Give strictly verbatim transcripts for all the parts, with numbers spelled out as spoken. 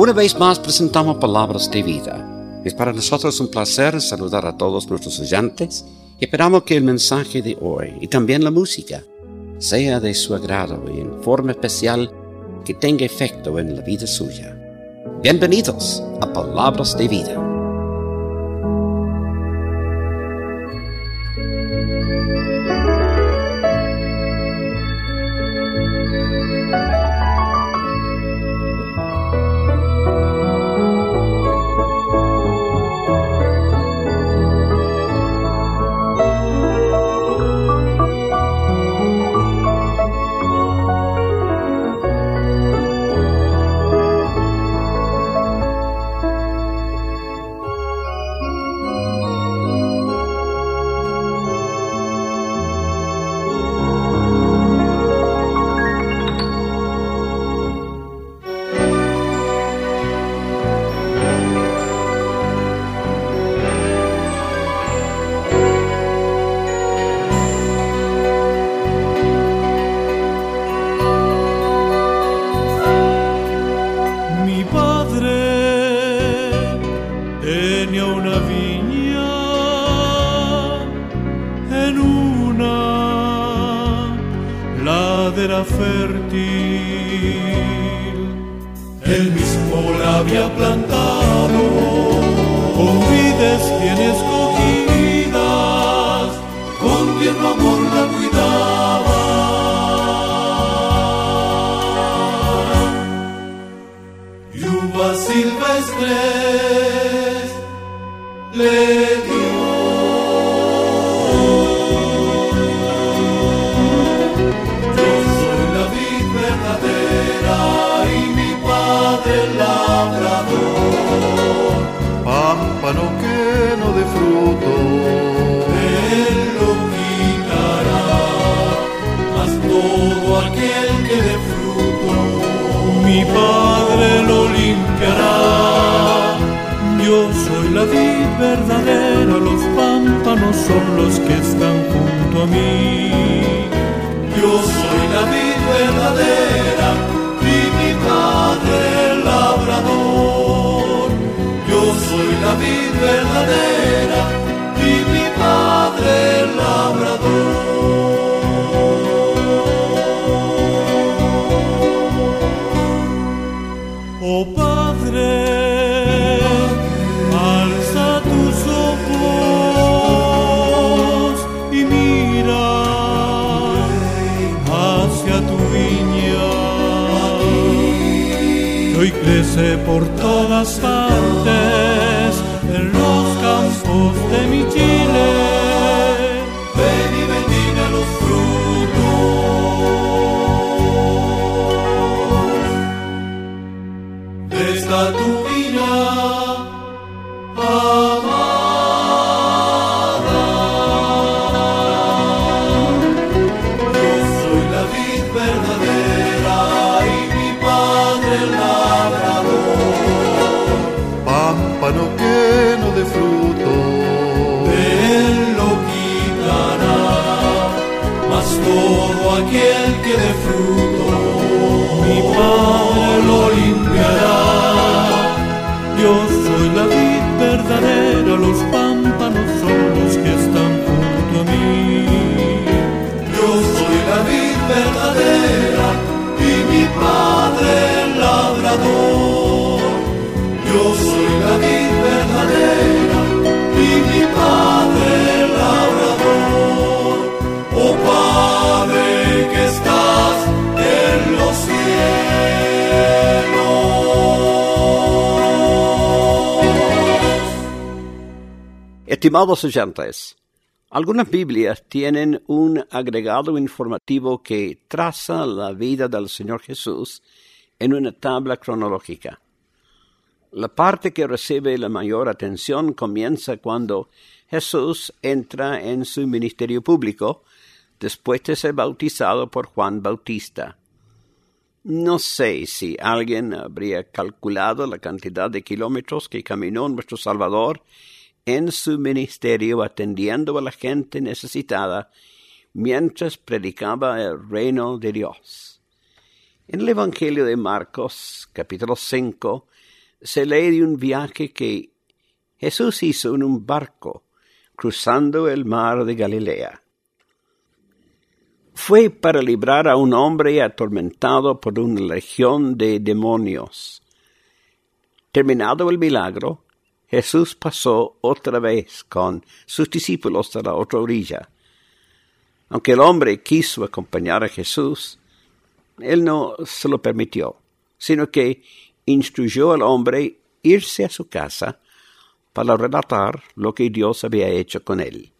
Una vez más presentamos Palabras de Vida. Es para nosotros un placer saludar a todos nuestros oyentes y esperamos que el mensaje de hoy y también la música sea de su agrado y en forma especial que tenga efecto en la vida suya. Bienvenidos a Palabras de Vida. Fértil, él mismo la había plantado, con vides bien escogidas, con tierno amor la cuidaba. Y uvas silvestres le dio. Pámpano que no dé fruto, él lo quitará, mas todo aquel que dé fruto, mi Padre lo limpiará. Yo soy la vid verdadera, los pámpanos son los que están junto a mí. Yo soy la vid verdadera y mi Padre el labrador. Yo soy la vid verdadera y mi Padre el labrador. Oh Padre, alza tus ojos y mira hacia tu viña. Hoy crece por todas partes en los campos de mi Chile. Ven y bendiga los frutos de esta tu viña amada. Yo soy la vid verdadera y mi Padre el labrador. Pámpano que no dé fruto, él lo quitará, mas todo aquel que dé fruto, mi Padre lo limpiará. Yo soy la vid verdadera, los pámpanos son los que están junto a mí. Yo soy la vid verdadera y mi Padre el labrador. Yo soy la vid verdadera y mi Padre el labrador. Oh Padre que estás en los cielos. Estimados oyentes, algunas Biblias tienen un agregado informativo que traza la vida del Señor Jesús en una tabla cronológica. La parte que recibe la mayor atención comienza cuando Jesús entra en su ministerio público después de ser bautizado por Juan Bautista. No sé si alguien habría calculado la cantidad de kilómetros que caminó nuestro Salvador en su ministerio atendiendo a la gente necesitada mientras predicaba el reino de Dios. En el Evangelio de Marcos, capítulo cinco, se lee de un viaje que Jesús hizo en un barco cruzando el mar de Galilea. Fue para librar a un hombre atormentado por una legión de demonios. Terminado el milagro, Jesús pasó otra vez con sus discípulos a la otra orilla. Aunque el hombre quiso acompañar a Jesús, él no se lo permitió, sino que instruyó al hombre irse a su casa para relatar lo que Dios había hecho con él.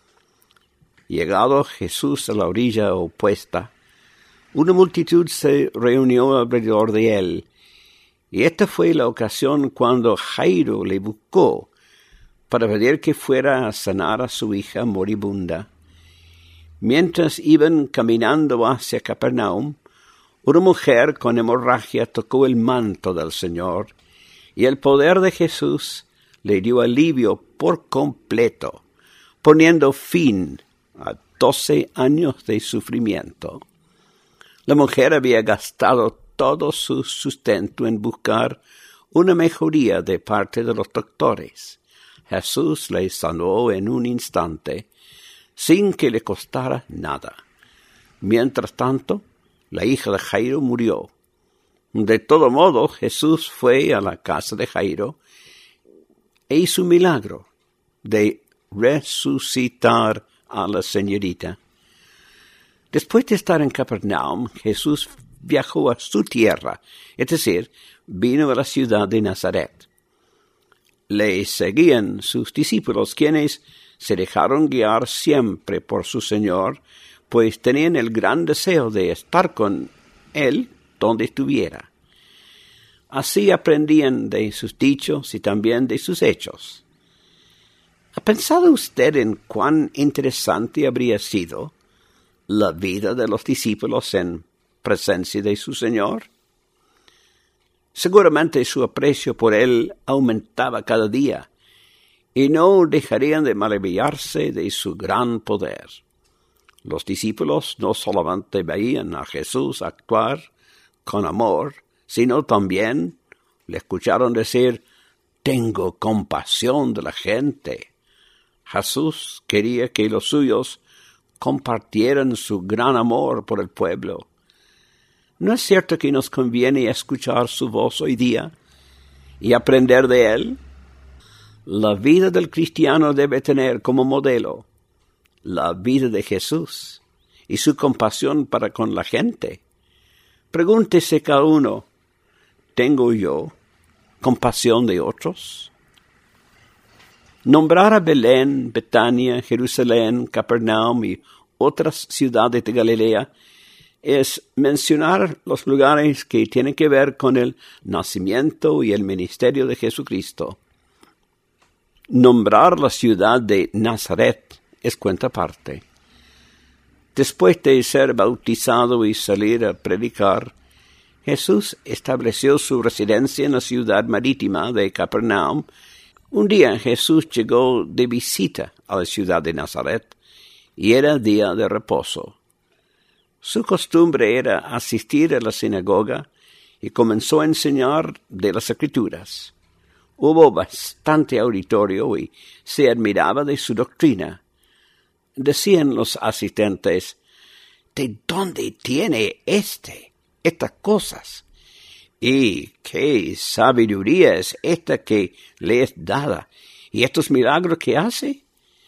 Llegado Jesús a la orilla opuesta, una multitud se reunió alrededor de él, y esta fue la ocasión cuando Jairo le buscó para pedir que fuera a sanar a su hija moribunda. Mientras iban caminando hacia Capernaum, una mujer con hemorragia tocó el manto del Señor, y el poder de Jesús le dio alivio por completo, poniendo fin a doce años de sufrimiento. La mujer había gastado todo su sustento en buscar una mejoría de parte de los doctores. Jesús le sanó en un instante, sin que le costara nada. Mientras tanto, la hija de Jairo murió. De todo modo, Jesús fue a la casa de Jairo e hizo un milagro de resucitar a la señorita. Después de estar en Capernaum, Jesús viajó a su tierra, es decir, vino a la ciudad de Nazaret. Le seguían sus discípulos, quienes se dejaron guiar siempre por su Señor, pues tenían el gran deseo de estar con Él donde estuviera. Así aprendían de sus dichos y también de sus hechos. ¿Ha pensado usted en cuán interesante habría sido la vida de los discípulos en presencia de su Señor? Seguramente su aprecio por Él aumentaba cada día, y no dejarían de maravillarse de su gran poder. Los discípulos no solamente veían a Jesús actuar con amor, sino también le escucharon decir: «Tengo compasión de la gente». Jesús quería que los suyos compartieran su gran amor por el pueblo. ¿No es cierto que nos conviene escuchar su voz hoy día y aprender de Él? La vida del cristiano debe tener como modelo la vida de Jesús y su compasión para con la gente. Pregúntese cada uno: ¿tengo yo compasión de otros? Nombrar a Belén, Betania, Jerusalén, Capernaum y otras ciudades de Galilea es mencionar los lugares que tienen que ver con el nacimiento y el ministerio de Jesucristo. Nombrar la ciudad de Nazaret es cuenta aparte. Después de ser bautizado y salir a predicar, Jesús estableció su residencia en la ciudad marítima de Capernaum. Un día Jesús llegó de visita a la ciudad de Nazaret y era día de reposo. Su costumbre era asistir a la sinagoga y comenzó a enseñar de las Escrituras. Hubo bastante auditorio y se admiraba de su doctrina. Decían los asistentes: ¿de dónde tiene éste estas cosas? ¿Y qué sabiduría es esta que le es dada? ¿Y estos milagros que hace?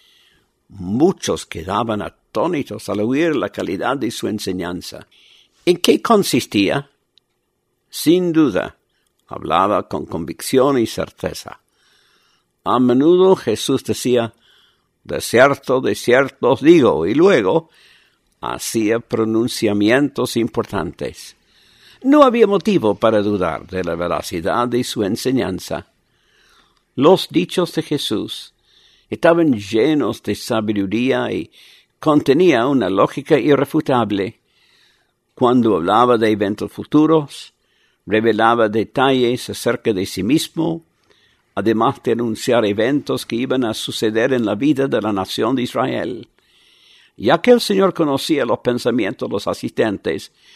Muchos quedaban atónitos al oír la calidad de su enseñanza. ¿En qué consistía? Sin duda, hablaba con convicción y certeza. A menudo Jesús decía: «De cierto, de cierto os digo», y luego hacía pronunciamientos importantes. No había motivo para dudar de la veracidad de su enseñanza. Los dichos de Jesús estaban llenos de sabiduría y contenía una lógica irrefutable. Cuando hablaba de eventos futuros, revelaba detalles acerca de sí mismo, además de anunciar eventos que iban a suceder en la vida de la nación de Israel. Ya que el Señor conocía los pensamientos de los asistentes,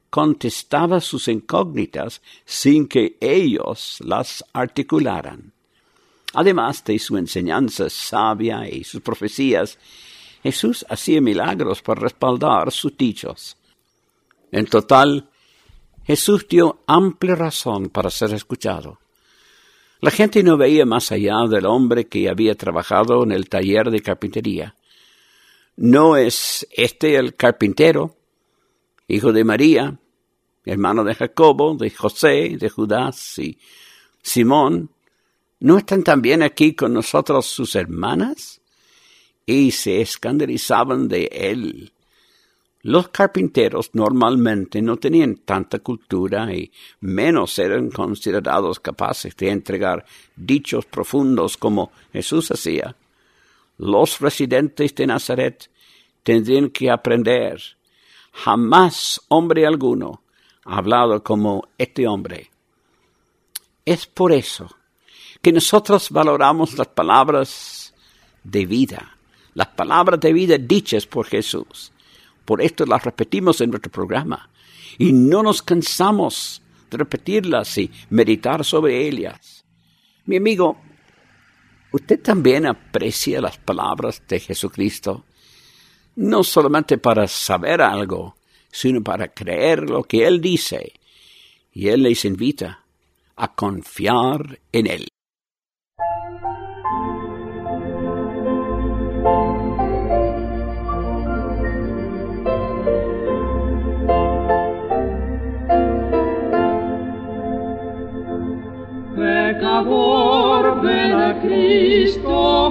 contestaba sus incógnitas sin que ellos las articularan. Además de su enseñanza sabia y sus profecías, Jesús hacía milagros para respaldar sus dichos. En total, Jesús dio amplia razón para ser escuchado. La gente no veía más allá del hombre que había trabajado en el taller de carpintería. ¿No es este el carpintero, hijo de María, hermano de Jacobo, de José, de Judas y Simón? ¿No están también aquí con nosotros sus hermanas? Y se escandalizaban de él. Los carpinteros normalmente no tenían tanta cultura y menos eran considerados capaces de entregar dichos profundos como Jesús hacía. Los residentes de Nazaret tendrían que aprender. Jamás hombre alguno ha hablado como este hombre. Es por eso que nosotros valoramos las palabras de vida, las palabras de vida dichas por Jesús. Por esto las repetimos en nuestro programa y no nos cansamos de repetirlas y meditar sobre ellas. Mi amigo, ¿usted también aprecia las palabras de Jesucristo? No solamente para saber algo, sino para creer lo que Él dice. Y Él les invita a confiar en Él. Pecador, ven a Cristo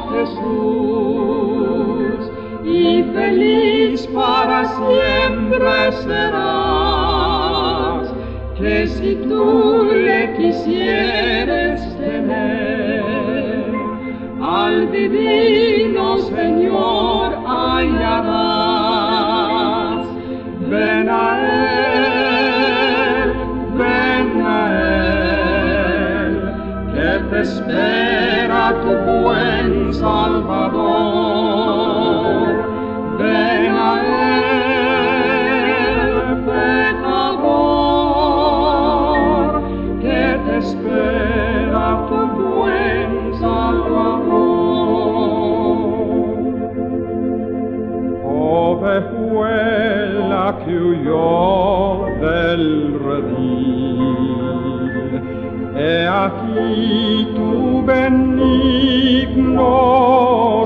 Jesús, y feliz para siempre serás, que si tú le quisieres tener, al divino Señor hallarás. Ven a Él, ven a Él, que te espera tu buen Salvador. Ven a Él, pecador, que te espera tu buen Salvador. Ovejuela que huyó del redil, he aquí tu benigno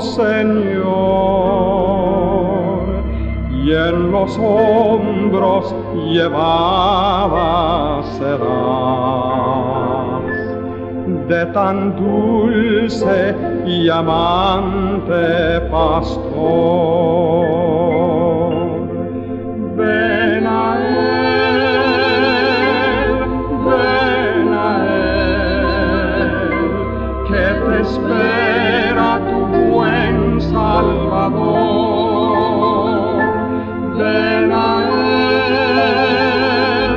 Señor, y en los hombros llevada serás de tan dulce y amante pastor. Ven a Él, ven a Él, que te espera tu buen Salvador. Ven a Él,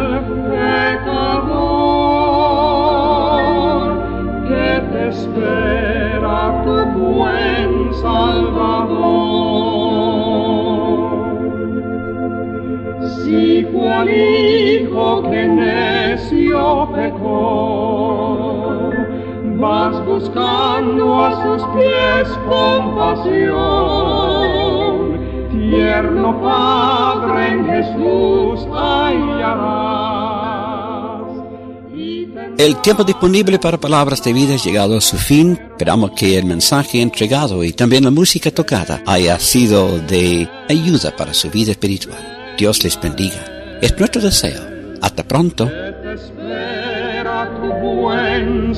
pecador, que te espera tu buen Salvador. Si cual hijo que necio pecó, vas buscando a sus pies compasión, tierno Padre en Jesús hallarás. El tiempo disponible para Palabras de Vida ha llegado a su fin. Esperamos que el mensaje entregado y también la música tocada haya sido de ayuda para su vida espiritual. Dios les bendiga. Es nuestro deseo. Hasta pronto. Te espera tu buen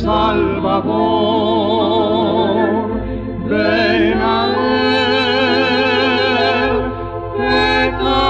Salvador. Ven a Él, pecador.